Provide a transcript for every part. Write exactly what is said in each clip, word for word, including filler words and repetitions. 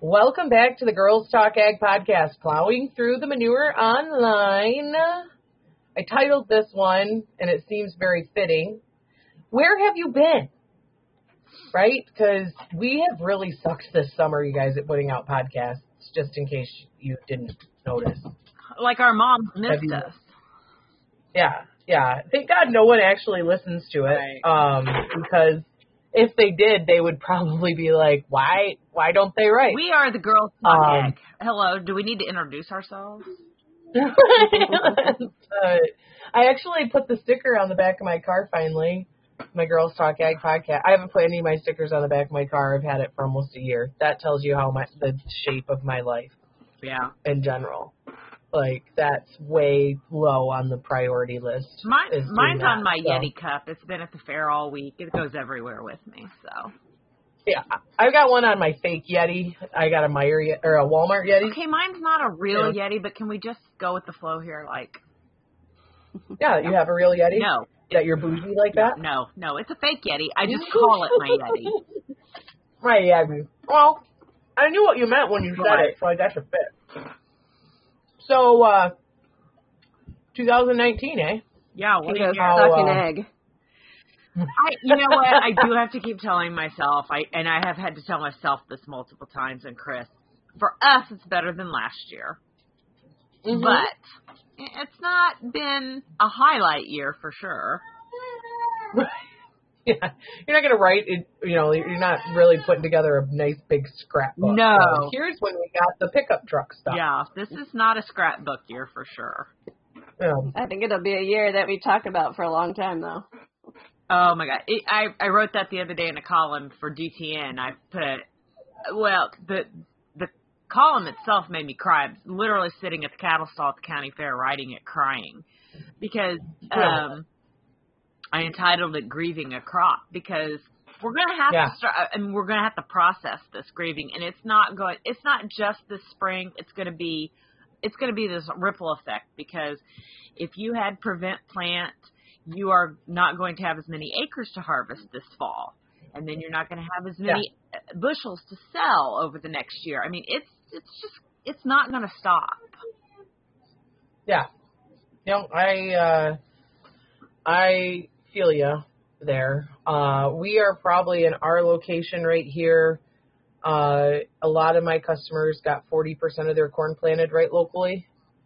Welcome back to the Girls Talk Ag podcast, plowing through the manure online. I titled this one, and it seems very fitting, Where Have You Been? Right? Because we have really sucked this summer, you guys, at putting out podcasts, just in case you didn't notice. Like our moms missed you, us. Yeah, yeah. Thank God no one actually listens to it, right. um, because if they did, they would probably be like, why why don't they write? We are the Girls Talk um, Ag. Hello, do we need to introduce ourselves? uh, I actually put the sticker on the back of my car finally, my Girls Talk Ag podcast. I haven't put any of my stickers on the back of my car. I've had it for almost a year. That tells you how my the shape of my life yeah. in general. Like, that's way low on the priority list. Mine, mine's that, on my so. Yeti cup. It's been at the fair all week. It goes everywhere with me, so. Yeah, I've got one on my fake Yeti. I got a Meyer or a Walmart Yeti. Okay, mine's not a real yeah. Yeti, but can we just go with the flow here? Like, yeah, you have a real Yeti? No. That you're bougie like that? No, no, it's a fake Yeti. I just call it my Yeti. My Yeti. Well, I knew what you meant when you said right. it, so I guess it fit. So, uh, twenty nineteen, eh? Yeah, what you are stuck an uh, egg. I, you know what? I do have to keep telling myself, I and I have had to tell myself this multiple times, and Chris, for us, it's better than last year. Mm-hmm. But it's not been a highlight year for sure. Yeah, you're not going to write it, you know, you're not really putting together a nice big scrapbook. No. So here's when we got the pickup truck stuff. Yeah, this is not a scrapbook year for sure. Yeah. I think it'll be a year that we talk about for a long time, though. Oh, my God. It, I, I wrote that the other day in a column for D T N. I put, well, the the column itself made me cry. I was literally sitting at the cattle stall at the county fair writing it crying because um, I entitled it Grieving a Crop because we're going to have yeah. to start, and we're going to have to process this grieving. And it's not going, it's not just this spring. It's going to be, it's going to be this ripple effect because if you had prevent plant, you are not going to have as many acres to harvest this fall. And then you're not going to have as many yeah. bushels to sell over the next year. I mean, it's, it's just, it's not going to stop. Yeah. You know, I, uh, I feel you there. Uh, we are probably in our location right here. Uh, a lot of my customers got forty percent of their corn planted right locally.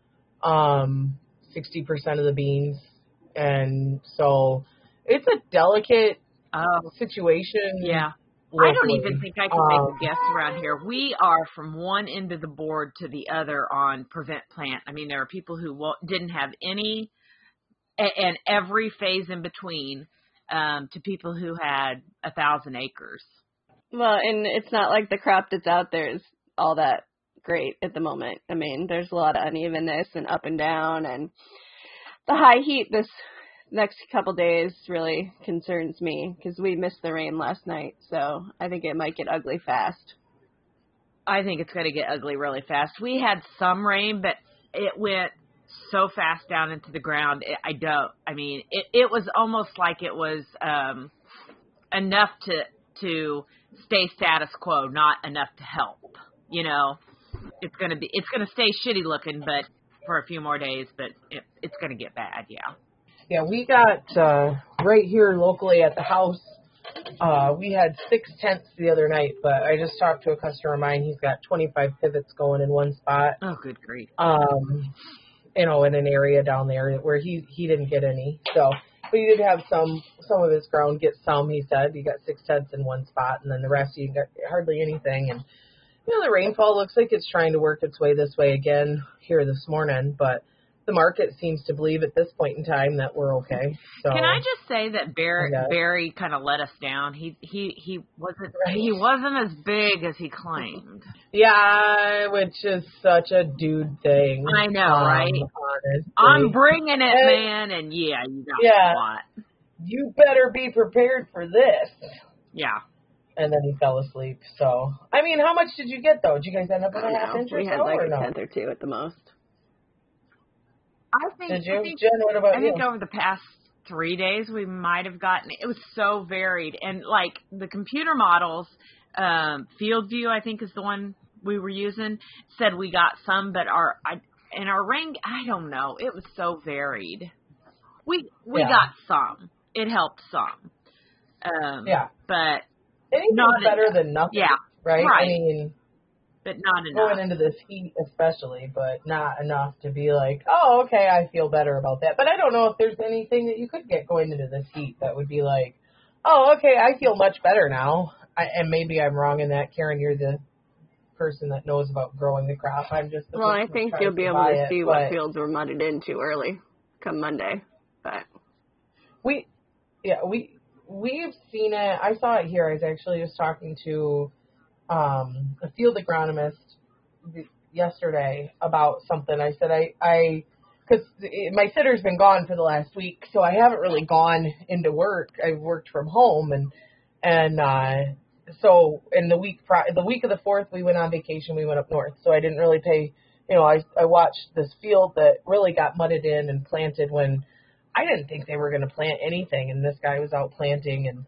Um, sixty percent of the beans. And so it's a delicate um, situation. Yeah. Locally. I don't even think I can um, make a guess around here. We are from one end of the board to the other on prevent plant. I mean, there are people who didn't have any and every phase in between um, to people who had a thousand acres. Well, and it's not like the crop that's out there is all that great at the moment. I mean, there's a lot of unevenness and up and down, and the high heat this next couple days really concerns me because we missed the rain last night, so I think it might get ugly fast. I think it's going to get ugly really fast. We had some rain, but it went so fast down into the ground. It, I don't, I mean, it, it was almost like it was um, enough to, to stay status quo, not enough to help. You know, it's going to be, it's going to stay shitty looking, but for a few more days, but it, it's going to get bad. Yeah. Yeah. We got, uh, right here locally at the house, uh, we had six tenths the other night, but I just talked to a customer of mine. He's got twenty-five pivots going in one spot. Oh, good grief. Um, you know, in an area down there where he, he didn't get any. So, but he did have some, some of his ground get some, he said. He got six tenths in one spot, and then the rest he got hardly anything. And, you know, the rainfall looks like it's trying to work its way this way again here this morning, but the market seems to believe at this point in time that we're okay. So can I just say that Barry, Barry kind of let us down? He he he wasn't right. he wasn't as big as he claimed. Yeah, which is such a dude thing. I know, um, right? Honestly. I'm bringing it, and, man, and yeah, you got yeah, a lot. You better be prepared for this. Yeah. And then he fell asleep. So, I mean, how much did you get, though? Did you guys end up with a half inch or we so? had like or a no? tenth or two at the most. I think, Did you? I think, Jen, what about I you? think over the past three days we might have gotten, it was so varied. And like the computer models, um, Field View, I think is the one we were using said we got some, but our I, and our rain, I don't know. It was so varied. We we yeah. got some. It helped some. Um, yeah. But anything's not better enough. than nothing. Yeah. Right? Right. I mean, but not enough. going into this heat especially, but not enough to be like, oh, okay, I feel better about that. But I don't know if there's anything that you could get going into this heat that would be like, oh, okay, I feel much better now. I, and maybe I'm wrong in that. Karen, you're the person that knows about growing the crop. I'm just the well, I person think that you'll tries be to able buy to it, see but what fields were mudded in too early come Monday. But we, yeah, we we've seen it. I saw it here. I was actually just talking to um, a field agronomist yesterday about something. I said I I because my sitter's been gone for the last week, so I haven't really gone into work. I've worked from home, and and uh, so in the week pri- the week of the fourth, we went on vacation. We went up north, so I didn't really pay. You know, I I watched this field that really got mudded in and planted when I didn't think they were going to plant anything, and this guy was out planting, and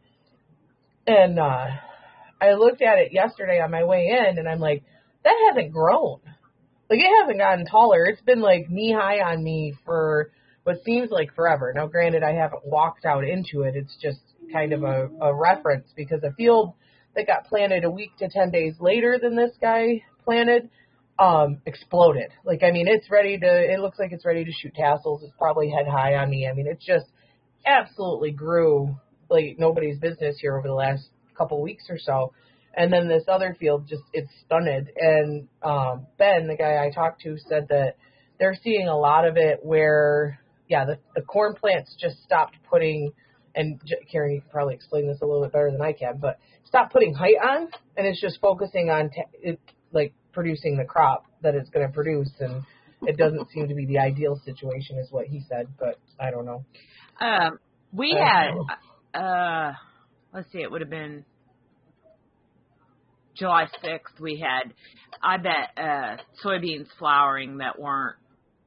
and uh, I looked at it yesterday on my way in, and I'm like, that hasn't grown. Like, it hasn't gotten taller. It's been, like, knee-high on me for what seems like forever. Now, granted, I haven't walked out into it. It's just kind of a, a reference because a field that got planted a week to ten days later than this guy planted um, exploded. Like, I mean, it's ready to, it looks like it's ready to shoot tassels. It's probably head high on me. I mean, it just absolutely grew like nobody's business here over the last couple weeks or so. And then this other field just, it's stunted. And um, Ben, the guy I talked to, said that they're seeing a lot of it where, yeah, the, the corn plants just stopped putting, and Karen, you can probably explain this a little bit better than I can, but stop putting height on, and it's just focusing on, t- it, like, producing the crop that it's going to produce. And it doesn't seem to be the ideal situation is what he said, but I don't know. Um, we had, uh, let's see, it would have been July sixth, we had, I bet, uh, soybeans flowering that weren't,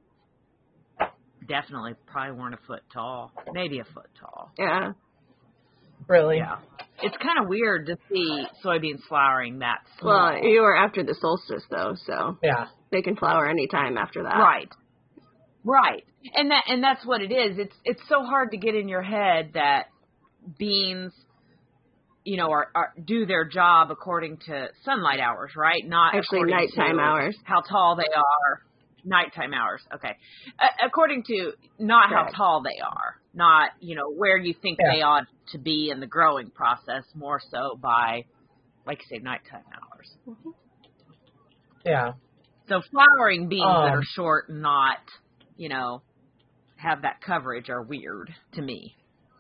definitely probably weren't a foot tall, maybe a foot tall. yeah. Really? Yeah. It's kind of weird to see soybeans flowering that small. Well, you were after the solstice, though, so Yeah. they can flower any time after that. Right. Right. And that, and that's what it is. It's, it's so hard to get in your head that beans, you know, are, are do their job according to sunlight hours, right? Not Actually, according nighttime to hours. how tall they are. Nighttime hours. Okay. Uh, according to not Correct. how tall they are, not, you know, where you think Yeah. they ought to be in the growing process, more so by, like you say, nighttime hours. Yeah. So flowering beans Um, that are short and not, you know, have that coverage are weird to me.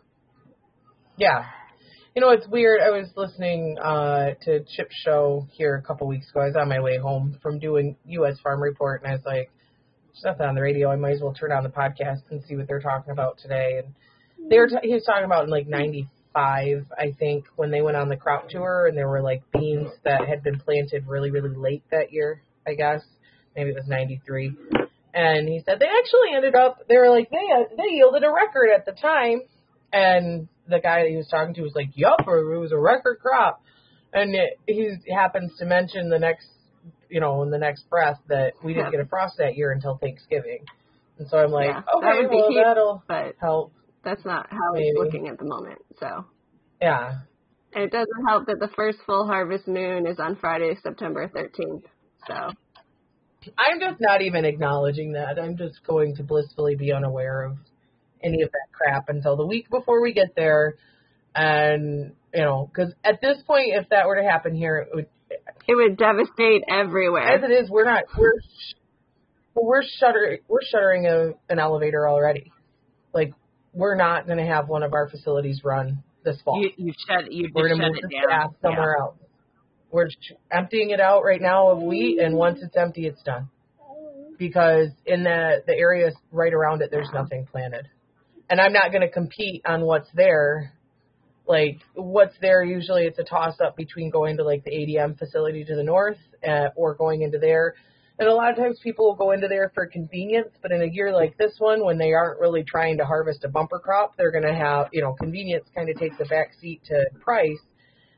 Yeah. You know, it's weird. I was listening uh, to Chip's show here a couple weeks ago. I was on my way home from doing U S Farm Report, and I was like, there's nothing on the radio. I might as well turn on the podcast and see what they're talking about today. And they were t- he was talking about in, like, ninety-five, I think, when they went on the crop tour, and there were, like, beans that had been planted really, really late that year, I guess. Maybe it was ninety-three. And he said they actually ended up, they were like, they uh, they yielded a record at the time. And the guy that he was talking to was like, yup, or it was a record crop. And it, he happens to mention the next, you know, in the next breath that we didn't Yeah. get a frost that year until Thanksgiving. And so I'm like, Yeah, that okay, would be well, huge, that'll but help. that's not how Maybe. it's looking at the moment. So, Yeah. and it doesn't help that the first full harvest moon is on Friday, September thirteenth. So, I'm just not even acknowledging that. I'm just going to blissfully be unaware of any of that crap until the week before we get there. And, you know, because at this point, if that were to happen here, it would, it would devastate everywhere. as it is, we're not, we're, we're shuttering, we're shuttering a, an elevator already. Like, we're not going to have one of our facilities run this fall. You, you shut, you We're just going to shut move it the down. staff somewhere else. We're sh- emptying it out right now of wheat, and once it's empty, it's done. Because in the, the areas right around it, there's nothing planted. And I'm not going to compete on what's there. Like, what's there, usually it's a toss-up between going to, like, the A D M facility to the north uh, or going into there. And a lot of times people will go into there for convenience, but in a year like this one, when they aren't really trying to harvest a bumper crop, they're going to have, you know, convenience kind of takes a back seat to price.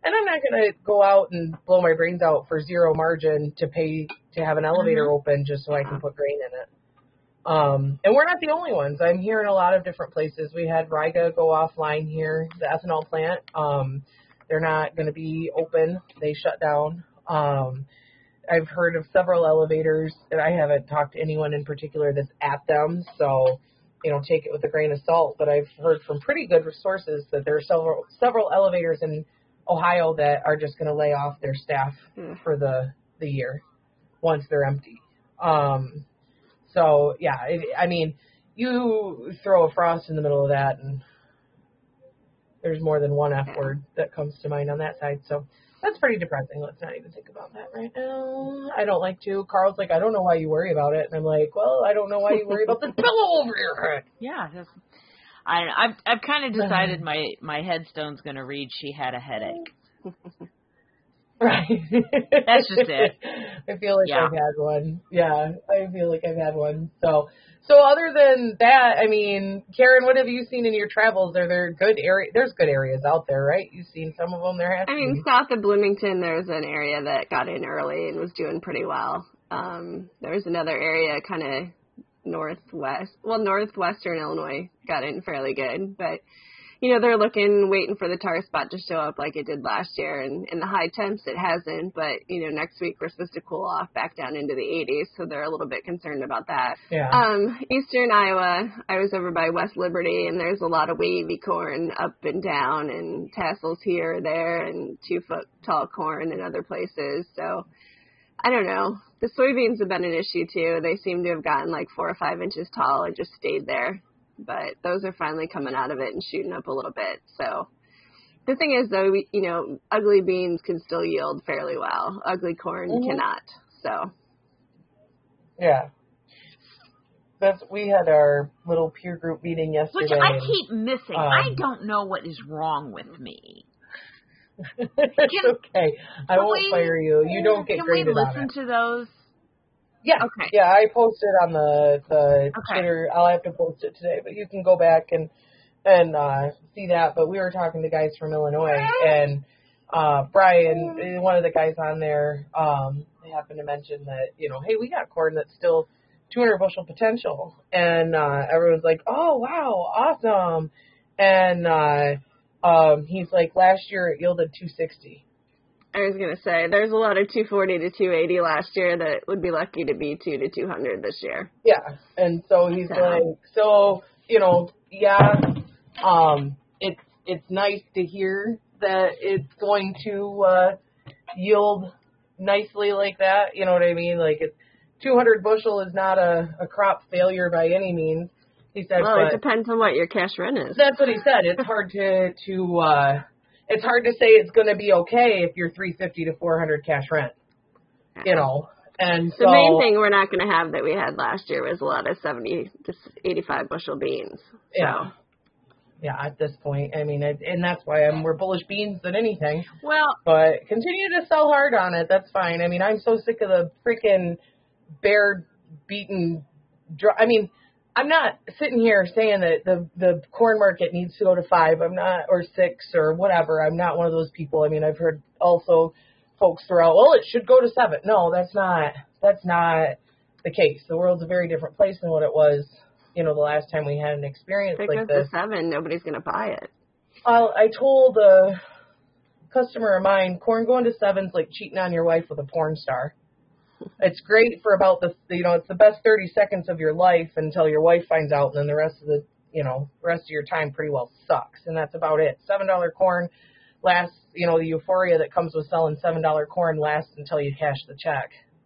And I'm not going to go out and blow my brains out for zero margin to pay to have an elevator Mm-hmm. open just so I can put grain in it. Um, and we're not the only ones. I'm hearing a lot of different places. We had Riga go offline here, the ethanol plant. Um, they're not going to be open. They shut down. Um, I've heard of several elevators, and I haven't talked to anyone in particular that's at them. So, you know, take it with a grain of salt. But I've heard from pretty good sources that there are several several elevators in Ohio that are just going to lay off their staff Mm. for the, the year once they're empty. Um, so, yeah, it, I mean, you throw a frost in the middle of that, and there's more than one F word that comes to mind on that side. So that's pretty depressing. Let's not even think about that right now. I don't like to. Carl's like, I don't know why you worry about it. And I'm like, well, I don't know why you worry about this pillow over your head. Yeah, just, I, I've I've kind of decided my my headstone's going to read "She had a headache." Right. That's just it. I feel like Yeah. I've had one. Yeah, I feel like I've had one. So, so other than that, I mean, Karen, what have you seen in your travels? Are there good area? There's good areas out there, right? You've seen some of them. There has I to mean, be. south of Bloomington, there's an area that got in early and was doing pretty well. Um, there was another area kind of northwest, well, northwestern Illinois got in fairly good, but you know, they're looking, waiting for the tar spot to show up like it did last year, and in the high temps it hasn't, but you know, next week we're supposed to cool off back down into the eighties, so they're a little bit concerned about that. Yeah. Um, eastern Iowa, I was over by West Liberty, and there's a lot of wavy corn up and down, and tassels here or there, and two foot tall corn in other places, so I don't know. The soybeans have been an issue too. They seem to have gotten like four or five inches tall and just stayed there. But those are finally coming out of it and shooting up a little bit. So the thing is, though, we, you know, ugly beans can still yield fairly well. Ugly corn Mm-hmm. cannot. So Yeah. That's, we had our little peer group meeting yesterday. Which I keep missing. um, I don't know what is wrong with me. It's Can- okay. I can won't we- fire you. You don't get Can graded we on listen it. to those? Yeah. Okay. Yeah, I posted on the the Okay. Twitter. I'll have to post it today, but you can go back and and uh, see that. But we were talking to guys from Illinois, and uh, Brian, one of the guys on there, um, happened to mention that, you know, hey, we got corn that's still two hundred bushel potential, and uh, everyone's like, oh wow, awesome, and uh, um, he's like, last year it yielded two sixty. I was going to say, there's a lot of two forty to two eighty last year that would be lucky to be two to two hundred this year. Yeah, and so he's So. like, so, you know, yeah, um, it's it's nice to hear that it's going to uh, yield nicely like that. You know what I mean? Like, it's two hundred bushel is not a, a crop failure by any means. He said, Well, it but depends on what your cash rent is. that's what he said. It's hard to to uh, it's hard to say it's going to be okay if you're three fifty to four hundred cash rent. You know. And so, The main thing we're not going to have that we had last year was a lot of seventy to eighty-five bushel beans. So. yeah. Yeah, at this point, I mean, it, and that's why I'm more bullish beans than anything. Well, But continue to sell hard on it. That's fine. I mean, I'm so sick of the freaking bear beaten. Dr- I mean, I'm not sitting here saying that the the corn market needs to go to five. I'm not, or six, or whatever. I'm not one of those people. I mean, I've heard also folks throw out, well, it should go to seven. No, that's not. That's not the case. The world's a very different place than what it was, you know, the last time we had an experience If it like goes this. to seven, nobody's going to buy it. Well, I told a customer of mine, corn going to seven's like cheating on your wife with a porn star. It's great for about the, you know, it's the best thirty seconds of your life until your wife finds out, and then the rest of the, you know, rest of your time pretty well sucks, and that's about it. seven dollar corn lasts, you know, the euphoria that comes with selling seven dollar corn lasts until you cash the check.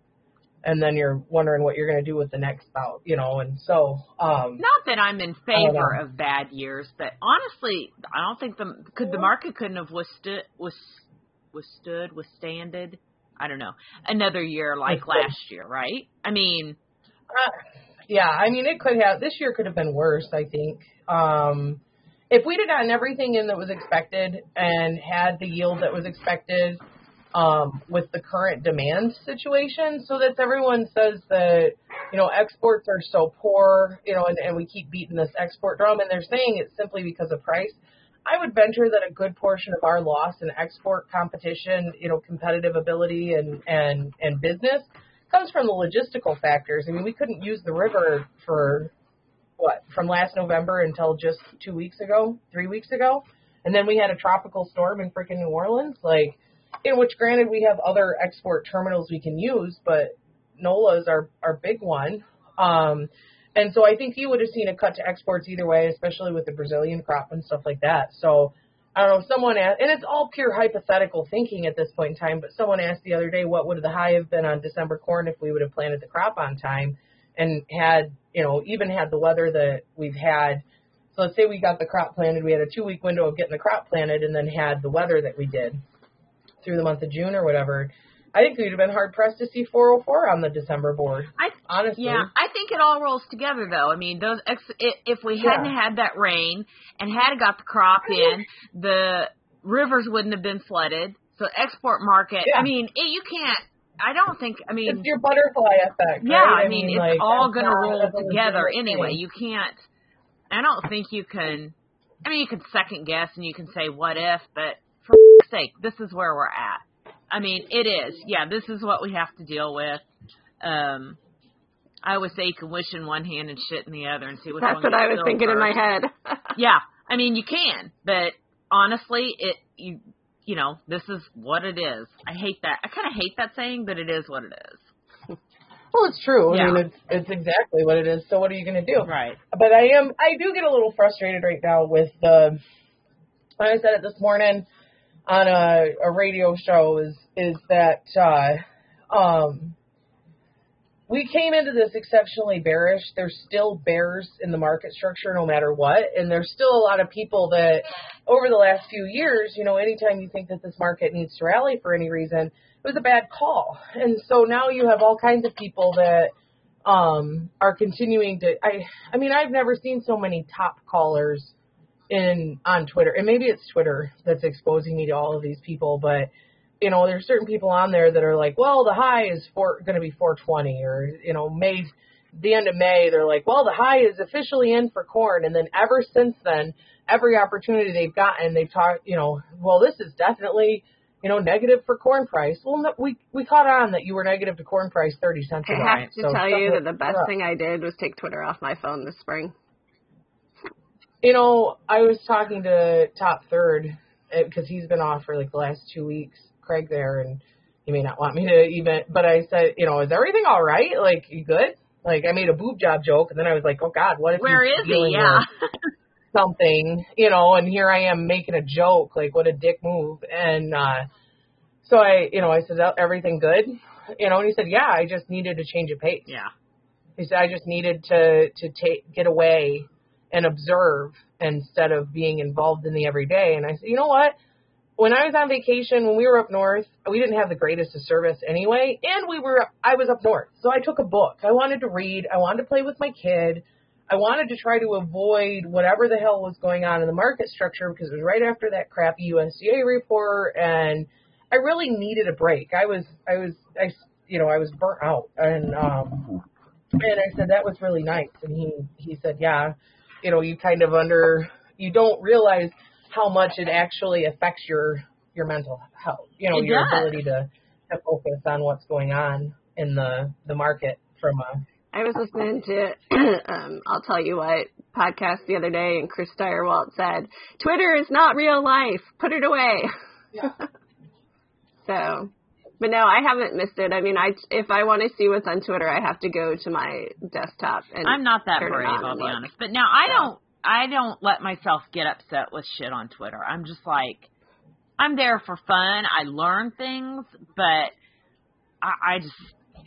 And then you're wondering what you're going to do with the next bout, you know, and so, um, not that I'm in favor know. of bad years, but honestly, I don't think the could the market couldn't have withstood was withstood withstanded. I don't know, another year like Withstood. last year, right? I mean, Uh, yeah, I mean, it could have, this year could have been worse, I think. Um, if we'd have gotten everything in that was expected and had the yield that was expected um, with the current demand situation, so that everyone says that, you know, exports are so poor, you know, and, and we keep beating this export drum, and they're saying it's simply because of price. I would venture that a good portion of our loss in export competition, you know, competitive ability and, and, and business comes from the logistical factors. I mean, we couldn't use the river for, what, from last November until just two weeks ago, three weeks ago. And then we had a tropical storm in freaking New Orleans, like, in which, granted, we have other export terminals we can use, but NOLA is our, our big one. Um, and so I think you would have seen a cut to exports either way, especially with the Brazilian crop and stuff like that. So I don't know, someone asked, and it's all pure hypothetical thinking at this point in time, but someone asked the other day, what would the high have been on December corn if we would have planted the crop on time and had, you know, even had the weather that we've had. So let's say we got the crop planted, we had a two-week window of getting the crop planted and then had the weather that we did through the month of June or whatever. I think we'd have been hard-pressed to see four oh four on the December board, I, honestly. Yeah, I think it all rolls together, though. I mean, those ex- if we hadn't yeah. had that rain and had got the crop in, the rivers wouldn't have been flooded. So export market, yeah. I mean, it, you can't, I don't think, I mean. It's your butterfly effect, Yeah, right? I mean, I mean it's like, all going to roll together anyway. Thing. You can't, I don't think you can, I mean, you can second guess and you can say what if, but for sake, this is where we're at. I mean, it is. Yeah, this is what we have to deal with. Um, I always say you can wish in one hand and shit in the other and see which That's one what I was first. thinking in my head. Yeah, I mean, you can, but honestly, it you you know, this is what it is. I hate that. I kind of hate that saying, but it is what it is. Well, it's true. Yeah. I mean, it's it's exactly what it is. So what are you going to do? Right. But I am. I do get a little frustrated right now with the. I said it this morning on a, a radio show is is that uh, um, we came into this exceptionally bearish. There's still bears in the market structure no matter what, and there's still a lot of people that over the last few years, you know, anytime you think that this market needs to rally for any reason, it was a bad call. And so now you have all kinds of people that um, are continuing to. I I mean, I've never seen so many top callers in on Twitter, and maybe it's Twitter that's exposing me to all of these people, but you know, there's certain people on there that are like, well, the high is for going to be four twenty, or you know, May, the end of May, they're like, well, the high is officially in for corn, and then ever since then, every opportunity they've gotten, they've talked, you know, well, this is definitely, you know, negative for corn price. Well, no, we we caught on that you were negative to corn price thirty cents ago. I have to so tell you that the best up. thing I did was take Twitter off my phone this spring. You know, I was talking to Top Third because he's been off for like the last two weeks, Craig there, and he may not want me to even, but I said, you know, is everything all right? Like, you good? Like, I made a boob job joke, and then I was like, oh, God, what if Where he's is dealing he? Yeah. with something, you know, and here I am making a joke, like, what a dick move. And uh, so I, you know, I said, everything good? You know, and he said, yeah, I just needed to change of pace. Yeah. He said, I just needed to, to take get away and observe instead of being involved in the everyday. And I said, you know what? When I was on vacation, when we were up north, we didn't have the greatest of service anyway, and we were I was up north. So I took a book. I wanted to read. I wanted to play with my kid. I wanted to try to avoid whatever the hell was going on in the market structure because it was right after that crappy U S D A report, and I really needed a break. I was I was I you know, I was burnt out, and um and I said that was really nice, and he he said, yeah, you know, you kind of under you don't realize how much it actually affects your your mental health, you know, It your does. ability to, to focus on what's going on in the the market from a I was listening to, um, I'll tell you what, podcast the other day, and Chris Steyerwalt said, Twitter is not real life. Put it away. yeah. So, but no, I haven't missed it. I mean, I if I want to see what's on Twitter, I have to go to my desktop. And I'm not that turn it brave, on I'll and be look. honest. But now I Yeah. don't, I don't let myself get upset with shit on Twitter. I'm just like, I'm there for fun. I learn things, but I, I just,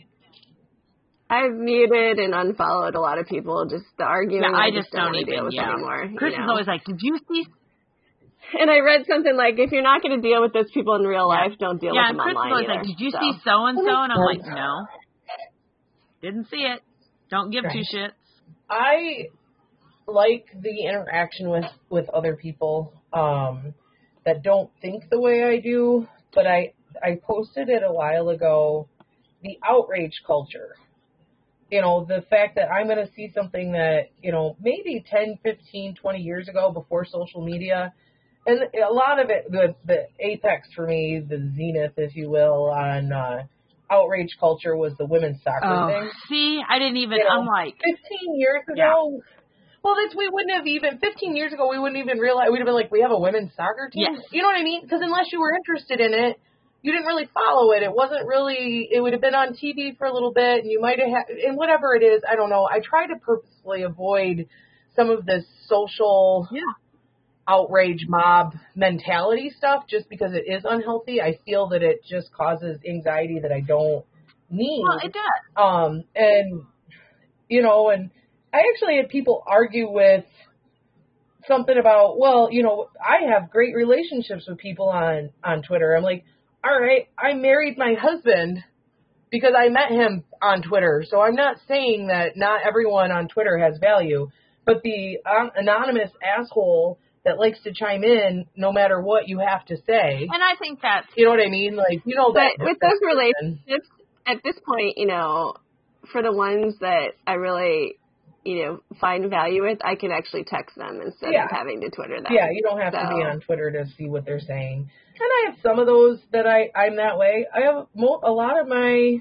I've muted and unfollowed a lot of people. Just the arguing. yeah, I, I just don't, don't want to deal even, with yeah. anymore. Chris you is know? always like, did you see? And I read something like, if you're not going to deal with those people in real Yeah. life, don't deal Yeah, with and them Chris is online always either. like, did you so. see so-and-so? And I'm like, no. Didn't see it. Don't give Right. two shits. I like the interaction with, with other people um, that don't think the way I do, but I, I posted it a while ago, the outrage culture. You know, the fact that I'm going to see something that, you know, maybe ten, fifteen, twenty years ago before social media, and a lot of it, the the apex for me, the zenith, if you will, on uh, outrage culture was the women's soccer Oh, thing. see, I didn't even. You know, I'm like, fifteen years ago. Yeah. Well, that's, we wouldn't have even, fifteen years ago, we wouldn't even realize, we'd have been like, we have a women's soccer team? Yes. You know what I mean? Because unless you were interested in it, you didn't really follow it. It wasn't really, it would have been on T V for a little bit, and you might have had, and whatever it is, I don't know. I try to purposely avoid some of this social yeah. outrage mob mentality stuff just because it is unhealthy. I feel that it just causes anxiety that I don't need. Well, it does. Um, and, you know, and I actually had people argue with something about, well, you know, I have great relationships with people on, on Twitter. I'm like, all right, I married my husband because I met him on Twitter. So I'm not saying that not everyone on Twitter has value, but the um, anonymous asshole that likes to chime in no matter what you have to say. And I think that's, you know what I mean? Like, you know, But that with those relationships, at this point, you know, for the ones that I really, you know, find value with, I can actually text them instead Yeah. of having to Twitter them. Yeah, you don't have so. to be on Twitter to see what they're saying. And I have some of those that I, I'm that way. I have mo- a lot of my,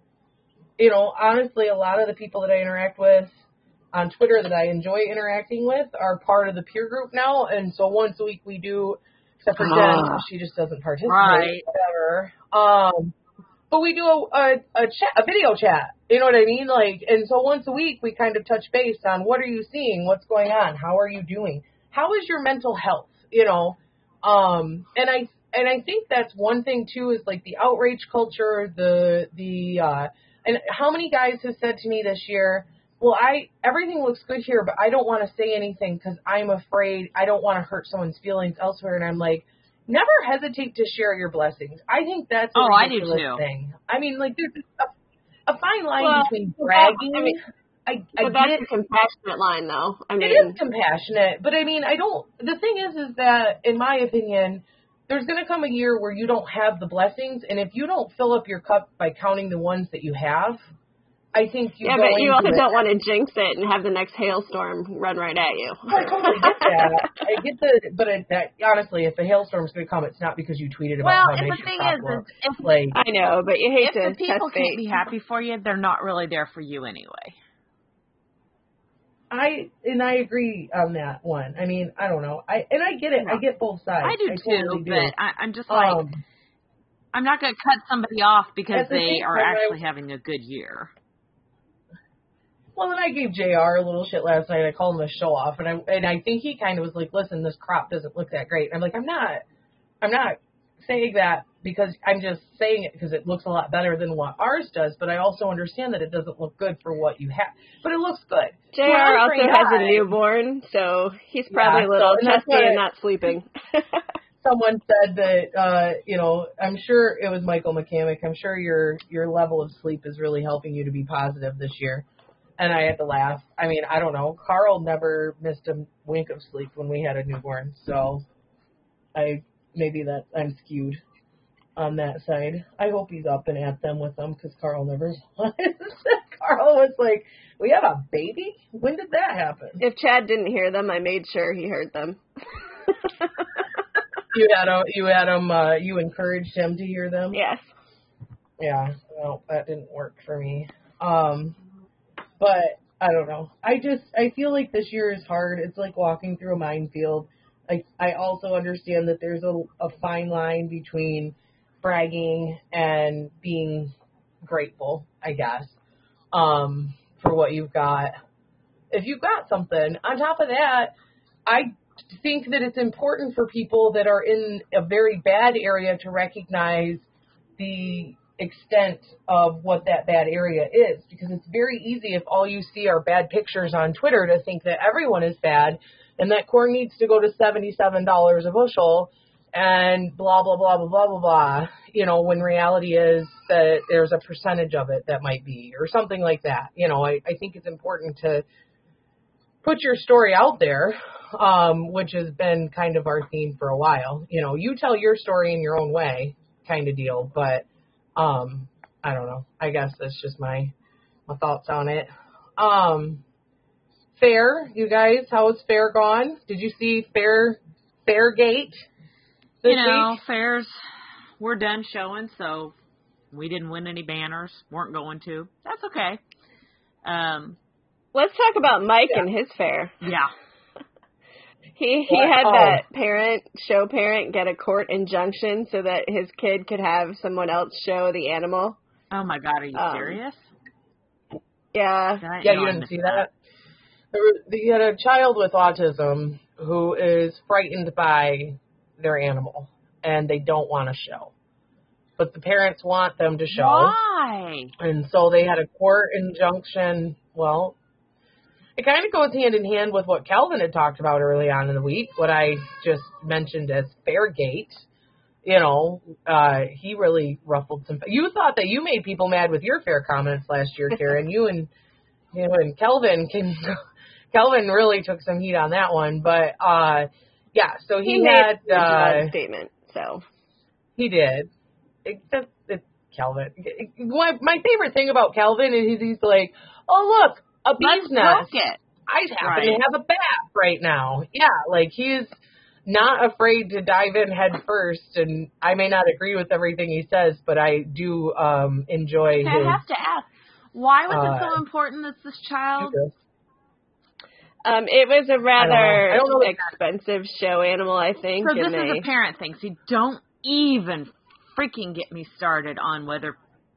you know, honestly, a lot of the people that I interact with on Twitter that I enjoy interacting with are part of the peer group now. And so once a week we do, except for Jen, Ah. she just doesn't participate, Right. whatever. Um, but we do a, a, a chat, a video chat. You know what I mean? Like, and so once a week we kind of touch base on what are you seeing? What's going on? How are you doing? How is your mental health? You know? Um, and I, and I think that's one thing too, is like the outrage culture, the, the, uh, and how many guys have said to me this year, well, I, everything looks good here, but I don't want to say anything because I'm afraid I don't want to hurt someone's feelings elsewhere. And I'm like, never hesitate to share your blessings. I think that's a Oh, I do ridiculous too. thing. I mean, like, there's a, a fine line Well, between bragging. I mean, I, I But that's get a compassionate line, though. I mean, it is compassionate, but I mean, I don't, the thing is, is that, in my opinion, there's going to come a year where you don't have the blessings, and if you don't fill up your cup by counting the ones that you have, I think you yeah, go but you into also it. don't want to jinx it and have the next hailstorm run right at you. I totally get that. I get the, but it, that, honestly, if the hailstorm's going to come, it's not because you tweeted about well, how and nice the your thing crop is, looks. is if, Like, I know, but you hate if to the people test can't fate. be happy for you, they're not really there for you anyway. I and I agree on that one. I mean, I don't know. I and I get it. I get both sides. I do I too, totally do. but I, I'm just like, Um, I'm not going to cut somebody off because At the they same are time, I- actually having a good year. Well, and I gave J R a little shit last night. I called him a show off, and I and I think he kind of was like, "Listen, this crop doesn't look that great." And I'm like, "I'm not, I'm not saying that because I'm just saying it because it looks a lot better than what ours does. But I also understand that it doesn't look good for what you have, but it looks good." J So R I'm also pretty has a high. newborn, so he's probably Yeah, a little so- and that's chesty and what- not sleeping. Someone said that, uh, you know, I'm sure it was Michael McCamick. I'm sure your your level of sleep is really helping you to be positive this year. And I had to laugh. I mean, I don't know. Carl never missed a wink of sleep when we had a newborn, so I maybe that I'm skewed on that side. I hope he's up and at them with them because Carl never was. Carl was like, "We have a baby? When did that happen?" If Chad didn't hear them, I made sure he heard them. You had him. You had him. Uh, you encouraged him to hear them. Yes. Yeah, well, that didn't work for me. Um, but I don't know. I just, I feel like this year is hard. It's like walking through a minefield. I, I also understand that there's a, a fine line between bragging and being grateful, I guess, um, for what you've got. If you've got something, on top of that, I think that it's important for people that are in a very bad area to recognize the extent of what that bad area is, because it's very easy if all you see are bad pictures on Twitter to think that everyone is bad and that corn needs to go to seventy-seven dollars a bushel and blah, blah, blah, blah, blah, blah, blah, you know, when reality is that there's a percentage of it that might be, or something like that. You know, I, I think it's important to put your story out there, um, which has been kind of our theme for a while. You know, you tell your story in your own way kind of deal, but Um, I don't know. I guess that's just my my thoughts on it. Um, Fair, you guys, how was Fair gone? Did you see Fair Fairgate this You know, week. fairs, we're done showing, so we didn't win any banners. Weren't going to. That's okay. Um, Let's talk about Mike Yeah. and his fair. yeah. He he What? had Oh. that parent, show parent, get a court injunction so that his kid could have someone else show the animal. Oh, my God. Are you Um, serious? Yeah. Did I- Yeah, no, you I didn't missed see that? There was, you had a child with autism who is frightened by their animal, and they don't want to show. But the parents want them to show. Why? And so they had a court injunction. Well, it kind of goes hand in hand with what Calvin had talked about early on in the week, what I just mentioned as Fairgate. You know, uh, he really ruffled some. You thought that you made people mad with your fair comments last year, Karen. You and you and Kelvin can. Kelvin really took some heat on that one, but uh, yeah. So he, He made had. a Uh, broad statement, so. he did. It, it, it, Kelvin. It, my, my favorite thing about Kelvin is he's like, oh look, a bee's Let's nest. cook it. I happen Right. to have a bath right now. Yeah, like he's not afraid to dive in head first, and I may not agree with everything he says, but I do um, enjoy Okay, his. I have to ask, why was it uh, so important that this child? Um, it was a rather I don't know. expensive show animal, I think. So this and is they, a parent thing. So don't even freaking get me started on whether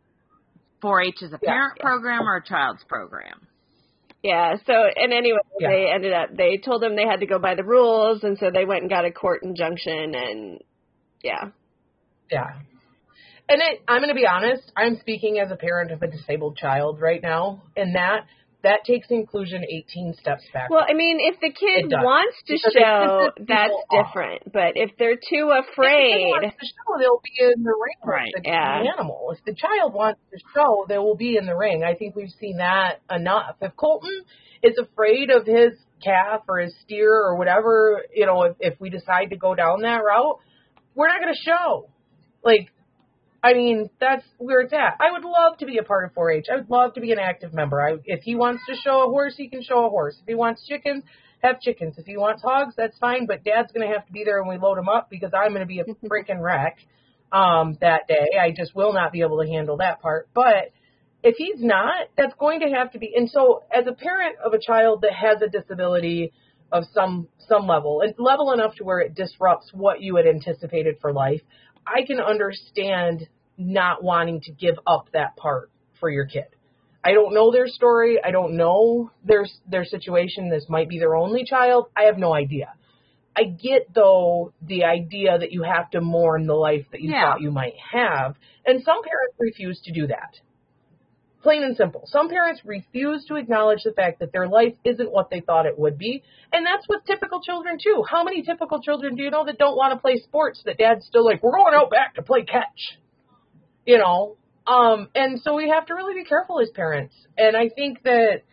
four H is a Yeah, parent yeah. program or a child's program. Yeah, so, and anyway, Yeah. they ended up, they told them they had to go by the rules, and so they went and got a court injunction, and yeah. Yeah. And it, I'm going to be honest, I'm speaking as a parent of a disabled child right now, and that that takes inclusion eighteen steps back. Well, I mean, if the kid It does. wants to Because it show, pisses that's people off. different. But if they're too If the kid afraid, wants to show, they'll be in the ring with Right, the yeah. animal. If the child wants to show, they will be in the ring. I think we've seen that enough. If Colton is afraid of his calf or his steer or whatever, you know, if, if we decide to go down that route, we're not going to show. Like, I mean, that's where it's at. I would love to be a part of four H. I would love to be an active member. I, if he wants to show a horse, he can show a horse. If he wants chickens, have chickens. If he wants hogs, that's fine, but Dad's going to have to be there when we load him up because I'm going to be a freaking wreck um, that day. I just will not be able to handle that part. But if he's not, that's going to have to be. And so as a parent of a child that has a disability of some some level, and level enough to where it disrupts what you had anticipated for life, I can understand not wanting to give up that part for your kid. I don't know their story. I don't know their their situation. This might be their only child. I have no idea. I get, though, the idea that you have to mourn the life that you Yeah. thought you might have. And some parents refuse to do that. Plain and simple. Some parents refuse to acknowledge the fact that their life isn't what they thought it would be. And that's with typical children, too. How many typical children do you know that don't want to play sports, that dad's still like, we're going out back to play catch? You know? Um, and so we have to really be careful as parents. And I think that,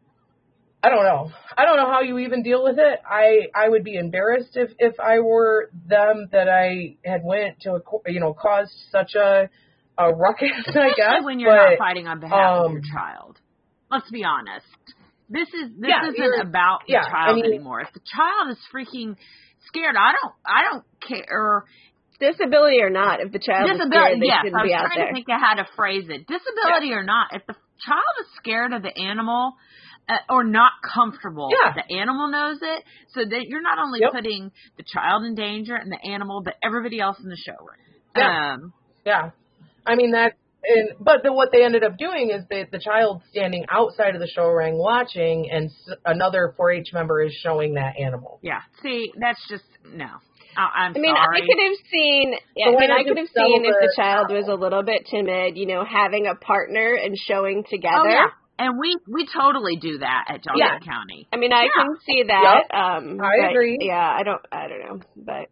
I don't know. I don't know how you even deal with it. I, I would be embarrassed if, if I were them that I had went to, a, co- you know, caused such a, a ruckus, I Especially guess. when you're but, not fighting on behalf of your um, child. Let's be honest. This is this Yeah, isn't you're- about the yeah, I child mean- anymore. If the child is freaking scared, I don't I don't care. disability or not, if the child is Disability, scared, they yes. I shouldn't was be out trying there. to think of how to phrase it. Disability or not, if the child is scared of the animal uh, or not comfortable, Yeah. the animal knows it, so that you're not only Yep. putting the child in danger and the animal, but everybody else in the show. Yeah. Um, Yeah. I mean, that, and, but the, what they ended up doing is that the child standing outside of the show ring watching, and s- another four H member is showing that animal. yeah. See, that's just, no. I, I'm I mean, sorry. I could have seen. Yeah, So I why mean, not I could have just sell seen if the the child cow? was a little bit timid, you know, having a partner and showing together. Oh, yeah. And we, we totally do that at Johnson Yeah. County. I mean, I Yeah. can see that. Yep. Um, I but, agree. Yeah, I don't. I don't know, but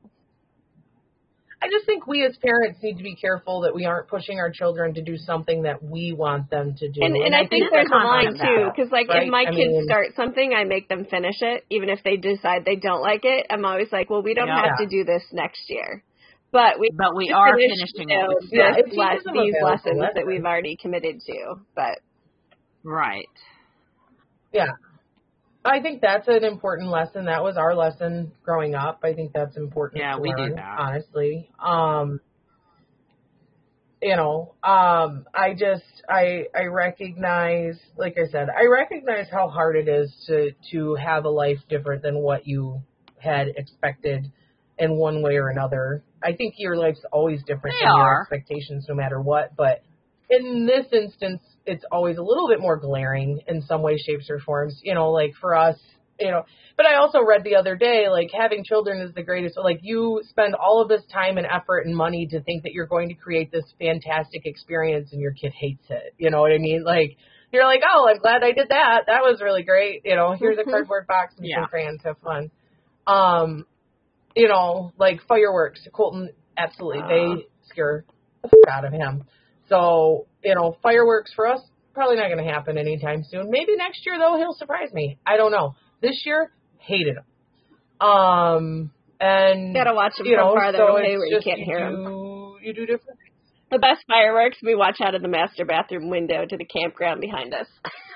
I just think we as parents need to be careful that we aren't pushing our children to do something that we want them to do. and and I think this there's is a line content too, about, because like right? if my I kids mean- start something, I make them finish it, even if they decide they don't like it. I'm always like, well, we don't Yeah. have to do this next year, but we But we to are finish, finishing you know, it with Yeah, this it teaches les- them these a valuable lessons that lesson. we've already committed to. But Right. Yeah. I think that's an important lesson. That was our lesson growing up. I think that's important Yeah, to we learn, do that. honestly. Um, you know, um, I just, I, I recognize, like I said, I recognize how hard it is to, to have a life different than what you had expected in one way or another. I think your life's always different They than your are. expectations no matter what, but in this instance, it's always a little bit more glaring in some way, shapes, or forms. You know, like for us, you know, but I also read the other day, like having children is the greatest. Like you spend all of this time and effort and money to think that you're going to create this fantastic experience and your kid hates it. You know what I mean? Like you're like, oh, I'm glad I did that. That was really great. You know, here's a cardboard box and Yeah. some crayons. Have fun. Um, you know, like fireworks. Colton, absolutely. Uh. They scare the fuck out of him. So, you know, fireworks for us, probably not going to happen anytime soon. Maybe next year, though, he'll surprise me. I don't know. This year, hated him. Um, and, You gotta watch them you from know, farther so away it's where just you can't hear do, them. You do different things. The best fireworks we watch out of the master bathroom window to the campground behind us.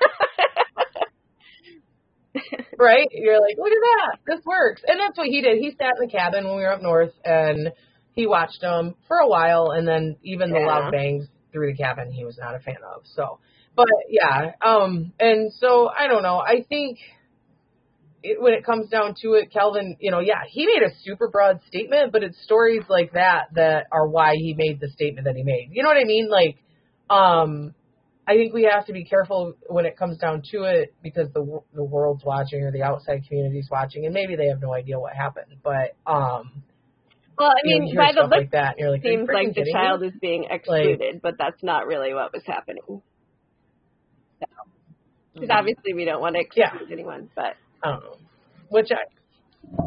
Right? You're like, look at that. This works. And that's what he did. He sat in the cabin when we were up north, and he watched them for a while, and then even the Yeah. loud bangs through the cabin he was not a fan of. So, but, yeah. Um, and so, I don't know. I think it, when it comes down to it, Calvin, you know, yeah, he made a super broad statement, but it's stories like that that are why he made the statement that he made. You know what I mean? Like, um... I think we have to be careful when it comes down to it because the the world's watching or the outside community's watching, and maybe they have no idea what happened. But um, Well, I you know, mean, you hear by the stuff look, like that, and you're like, it seems are you freaking like the kidding child me? is being excluded, but that's not really what was happening. Because Mhm. obviously we don't want to exclude Yeah. anyone, but I don't know. Which I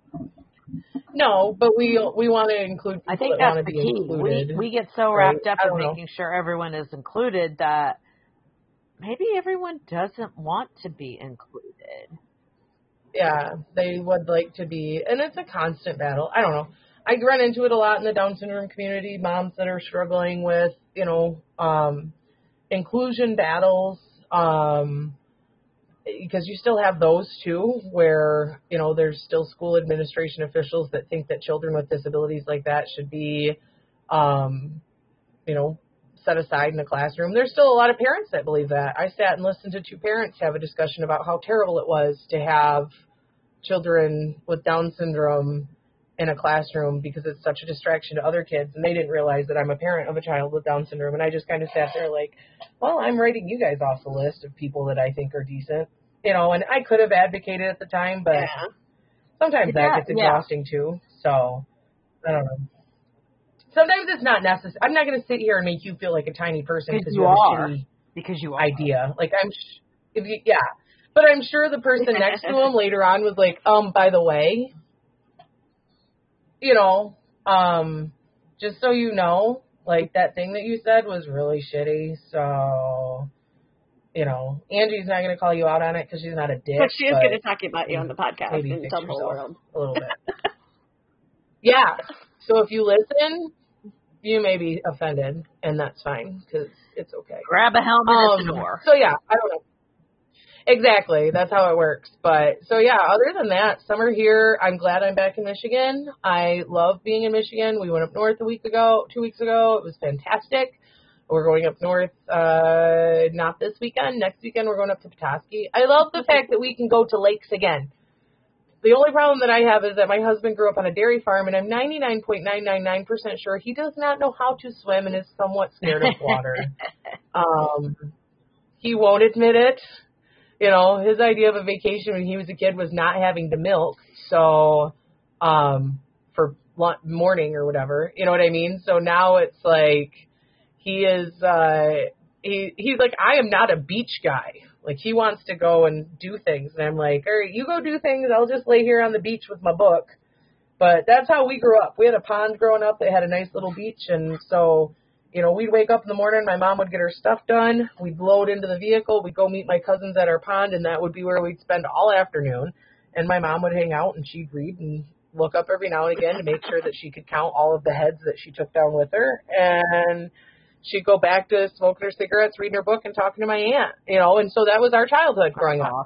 no, but we we want to include people I think that want that's to the be key. included. We we get so right? wrapped up I in don't know. making sure everyone is included that maybe everyone doesn't want to be included. Yeah, they would like to be, and it's a constant battle. I don't know. I run into it a lot in the Down syndrome community, moms that are struggling with, you know, um, inclusion battles, um, because you still have those too, where, you know, there's still school administration officials that think that children with disabilities like that should be, um, you know, set aside in the classroom. There's still a lot of parents that believe that. I sat and listened to two parents have a discussion about how terrible it was to have children with Down syndrome in a classroom because it's such a distraction to other kids, and they didn't realize that I'm a parent of a child with Down syndrome, and I just kind of sat there like, well, I'm writing you guys off the list of people that I think are decent, you know, and I could have advocated at the time, but yeah. sometimes Yeah, that gets yeah. exhausting too, so I don't know. Sometimes it's not necessary. I'm not going to sit here and make you feel like a tiny person because you you have are. a shitty Because you are. idea. Like, I'm, sh- if you, yeah. But I'm sure the person next to him later on was like, um, by the way, you know, um, just so you know, like, that thing that you said was really shitty, so, you know, Angie's not going to call you out on it because she's not a dick. But she is but going to talk about you on the podcast maybe and fix tell the whole yourself world. a little bit. Yeah. So if you listen, you may be offended, and that's fine because it's okay. Grab a helmet Um, at the door. so yeah, I don't know. Exactly, that's how it works. But so yeah, other than that, summer here. I'm glad I'm back in Michigan. I love being in Michigan. We went up north a week ago, two weeks ago. It was fantastic. We're going up north, uh, not this weekend. Next weekend we're going up to Petoskey. I love the fact that we can go to lakes again. The only problem that I have is that my husband grew up on a dairy farm, and I'm ninety-nine point nine nine nine percent sure he does not know how to swim and is somewhat scared of water. um, he won't admit it. You know, his idea of a vacation when he was a kid was not having to milk, so um, for morning or whatever, you know what I mean? So now it's like he is, uh, he he's like, I am not a beach guy. Like, he wants to go and do things. And I'm like, all right, you go do things. I'll just lay here on the beach with my book. But that's how we grew up. We had a pond growing up that had a nice little beach. And so, you know, we'd wake up in the morning. My mom would get her stuff done. We'd load into the vehicle. We'd go meet my cousins at our pond. And that would be where we'd spend all afternoon. And my mom would hang out and she'd read and look up every now and again to make sure that she could count all of the heads that she took down with her. And she'd go back to smoking her cigarettes, reading her book, and talking to my aunt, you know, and so that was our childhood growing That's up. awesome.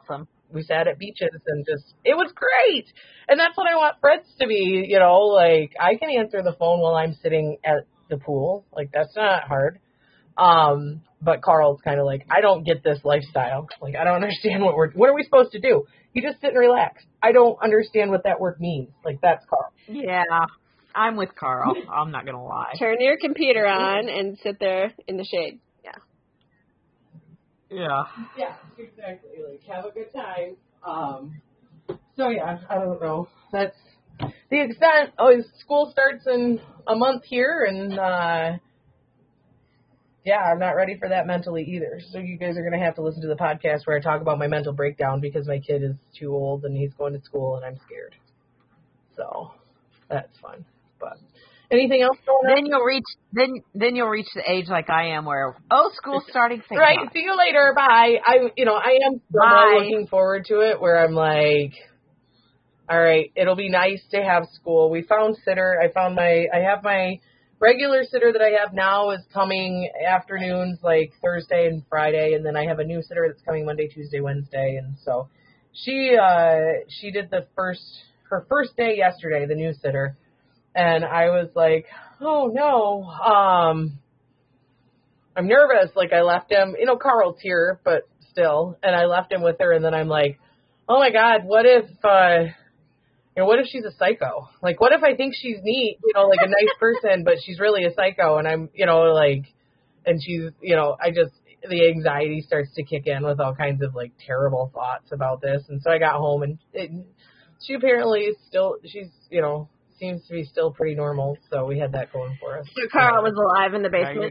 we sat at beaches and just, it was great. And that's what I want friends to be, you know, like I can answer the phone while I'm sitting at the pool. Like that's not hard. Um, but Carl's kind of like, I don't get this lifestyle. Like I don't understand what we're, what are we supposed to do? You just sit and relax. I don't understand what that word means. Like that's Carl. Yeah. I'm with Carl. I'm not going to lie. Turn your computer on and sit there in the shade. Yeah. Yeah. Yeah, exactly. Like, have a good time. Um, so, yeah, I don't know. That's the extent. Oh, school starts in a month here, and, uh, yeah, I'm not ready for that mentally either. So you guys are going to have to listen to the podcast where I talk about my mental breakdown because my kid is too old and he's going to school and I'm scared. So, that's fun. But anything else going on? Then you'll reach then then you'll reach the age like I am where oh school's starting. Thank right. God. See you later. Bye. I you know I am Bye. looking forward to it. Where I'm like, all right, it'll be nice to have school. We found sitter. I found my I have my regular sitter that I have now is coming afternoons like Thursday and Friday, and then I have a new sitter that's coming Monday, Tuesday, Wednesday, and so she uh she did the first her first day yesterday, the new sitter. And I was like, oh, no, um, I'm nervous. Like, I left him, you know, Carl's here, but still. And I left him with her, and then I'm like, oh, my God, what if, uh, you know, what if she's a psycho? Like, what if I think she's neat, you know, like a nice person, but she's really a psycho, and I'm, you know, like, and she's, you know, I just, the anxiety starts to kick in with all kinds of, like, terrible thoughts about this. And so I got home, and it, she apparently is still, she's, you know, seems to be still pretty normal, so we had that going for us. So Carl was alive in the basement.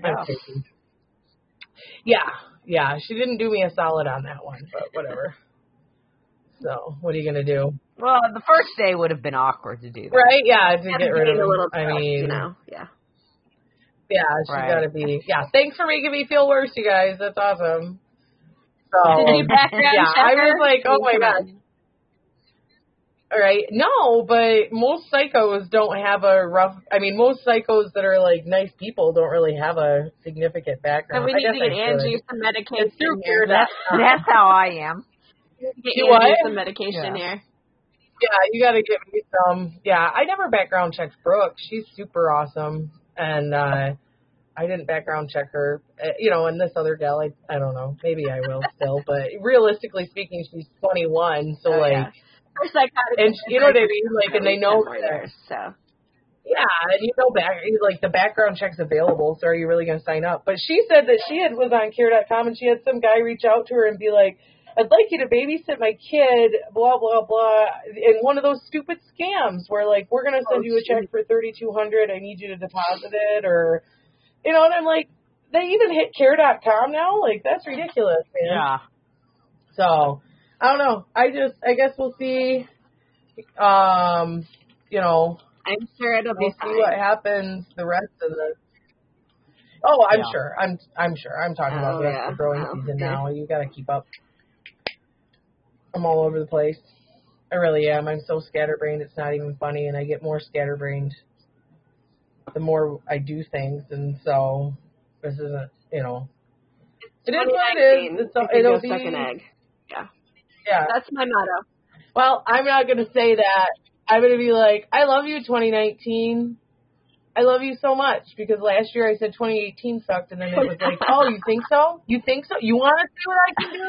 Yeah, yeah. She didn't do me a solid on that one, but whatever. So, what are you gonna do? Well, the first day would have been awkward to do that. Right? Yeah, to get rid of a little. I tough, mean, you know, yeah. Yeah, she's Right. gotta be. Yeah, thanks for making me feel worse, you guys. That's awesome. So, Did you background yeah, check I was her? like, oh my God. All right. No, but most psychos don't have a rough, I mean, most psychos that are like nice people don't really have a significant background. So we I need guess to get I Angie should. some medication It's through here. Care. That's, that's how I am. Get You Angie what? some medication Yeah. here. Yeah, you got to get me some. Yeah, I never background checked Brooke. She's super awesome. And uh, I didn't background check her. Uh, you know, and this other gal, I, I don't know. Maybe I will still. But realistically speaking, she's twenty-one. So, Oh, like, yeah. Or psychotic and you know what I mean? Like, and they know more that. there, so. Yeah, and you know, back like the background check's available, so are you really going to sign up? But she said that she had was on care dot com and she had some guy reach out to her and be like, I'd like you to babysit my kid, blah, blah, blah, in one of those stupid scams where, like, we're going to send Oh, you a check for thirty-two hundred dollars, I need you to deposit it, or, you know, and I'm like, they even hit care dot com now? Like, that's ridiculous, man. Yeah. So, I don't know. I just, I guess we'll see, um, you know, I'm sure it'll we'll be see fine. what happens the rest of the. Oh, I'm Yeah. sure. I'm I'm sure. I'm talking about Oh, the rest yeah. of the growing Oh, season good. now. You got to keep up. I'm all over the place. I really am. I'm so scatterbrained. It's not even funny, and I get more scatterbrained the more I do things, and so this isn't, you know. It is what it is. It's, If you it'll go be. suck an egg. Yeah. Yeah. That's my motto. Well, I'm not going to say that. I'm going to be like, I love you, twenty nineteen. I love you so much, because last year I said twenty eighteen sucked, and then it was like, oh, you think so? You think so? You want to see what I can do?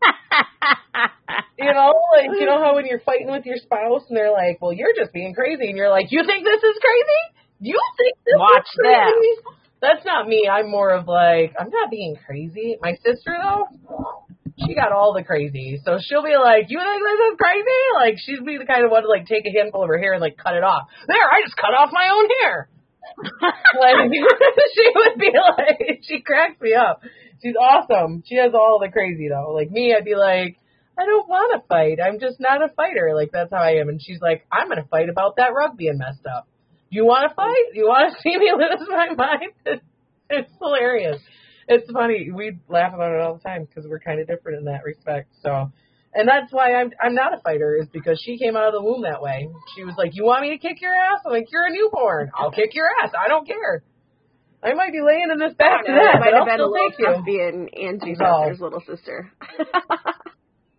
You know, like, you know how when you're fighting with your spouse and they're like, well, you're just being crazy, and you're like, you think this is crazy? You think this Watch is crazy? That's not me. I'm more of like, I'm not being crazy. My sister, though, she got all the crazy. So she'll be like, you think this is crazy? Like, she'd be the kind of one to, like, take a handful of her hair and, like, cut it off. There, I just cut off my own hair. Like, she would be like, she cracks me up. She's awesome. She has all the crazy, though. Like, me, I'd be like, I don't want to fight. I'm just not a fighter. Like, that's how I am. And she's like, I'm going to fight about that rug being messed up. Do you want to fight? Do you want to see me lose my mind? It's, it's hilarious. It's funny. We laugh about it all the time because we're kind of different in that respect. So, and that's why I'm I'm not a fighter, is because she came out of the womb that way. She was like, you want me to kick your ass? I'm like, you're a newborn. I'll kick your ass. I don't care. I might be laying in this back to that, That might but have I'll been a still little take you. tough being Angie's No. sister's little sister.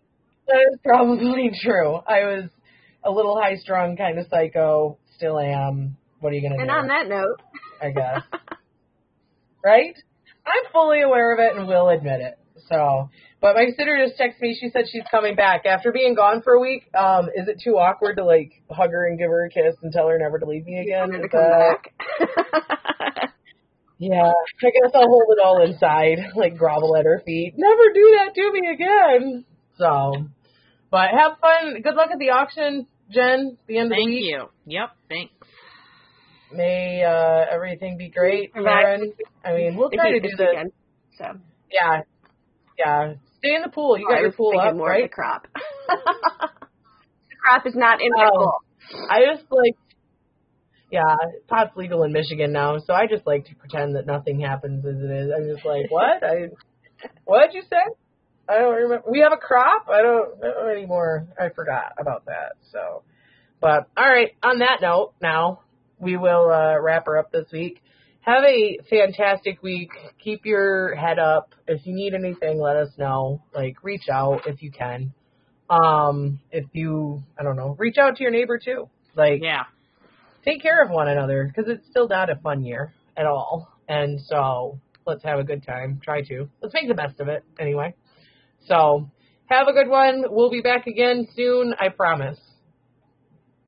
That is probably true. I was a little high-strung kind of psycho. Still am. What are you going to And do? on that note. I guess. Right? I'm fully aware of it and will admit it. So, but my sister just texted me. She said she's coming back. After being gone for a week, um, is it too awkward to, like, hug her and give her a kiss and tell her never to leave me again? To Is come that- back. Yeah, I guess I'll hold it all inside, like grovel at her feet. Never do that to me again. So, but have fun. Good luck at the auction, Jen. The end of the Thank week. you. Yep. Thanks. May uh, everything be great, I'm back. Karen. I mean, we'll The try to heat do this this. weekend, so. Yeah, yeah. Stay in the pool. You Oh, got I your was pool thinking up, more of right? the crop. The crop is not in my Oh. pool. I just like, yeah, pot's legal in Michigan now, so I just like to pretend that nothing happens as it is. I'm just like, what? I, what'd you say? I don't remember. We have a crop? I don't know anymore. I forgot about that. So, but all right. On that note, now we will uh, wrap her up this week. Have a fantastic week. Keep your head up. If you need anything, let us know. Like, reach out if you can. Um, if you, I don't know, reach out to your neighbor too. Like, Yeah. take care of one another because it's still not a fun year at all. And so let's have a good time. Try to. Let's make the best of it anyway. So have a good one. We'll be back again soon. I promise.